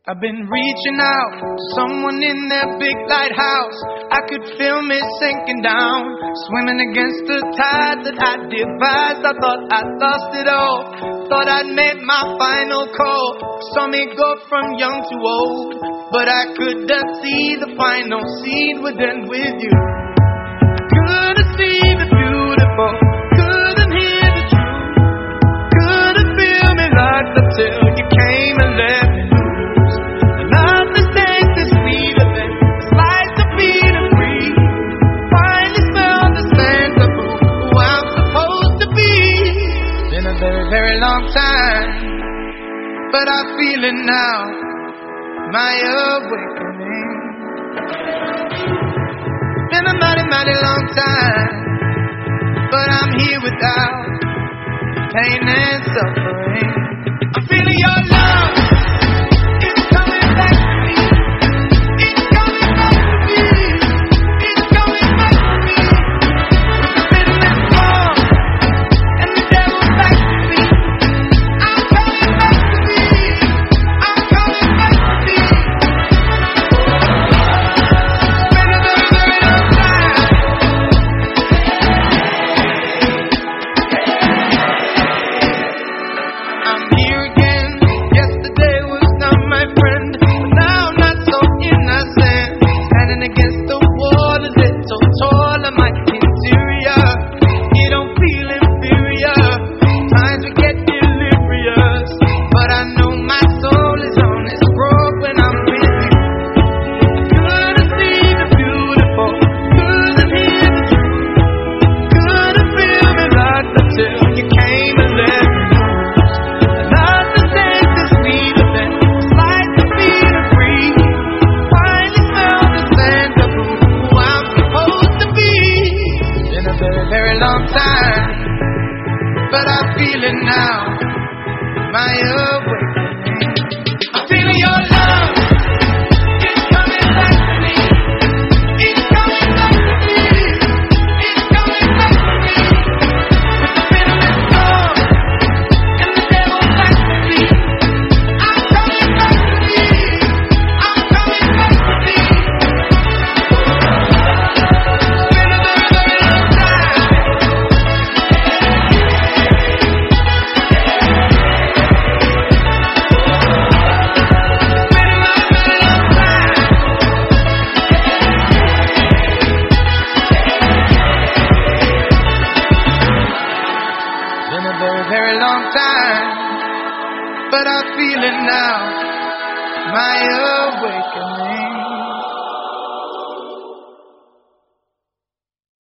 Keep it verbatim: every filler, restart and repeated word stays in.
I've been reaching out to someone in their big lighthouse. I could feel me sinking down, swimming against the tide that I devised. I thought I'd lost it all, thought I'd made my final call. Saw me go from young to old, but I couldn't see the final seed would end with you. Couldn't see the beautiful, couldn't hear the truth, couldn't feel me locked up till you came and left me. Very long time, but I feel it now, my awakening. Been a mighty, mighty long time, but I'm here without pain and suffering. I'm feeling your love, it's coming back to me. It's coming back to me. It's coming back to me. The bitterness gone and the devil's back to me. Very long time, but I feel it now, my awakening. I'm feeling your love, it's coming back to me. It's coming back to me. It's coming back to me. With the bitterness gone and the devil back to me. I'm coming back to me. I'm coming back to me. Very long time, but I feel it now, my awakening.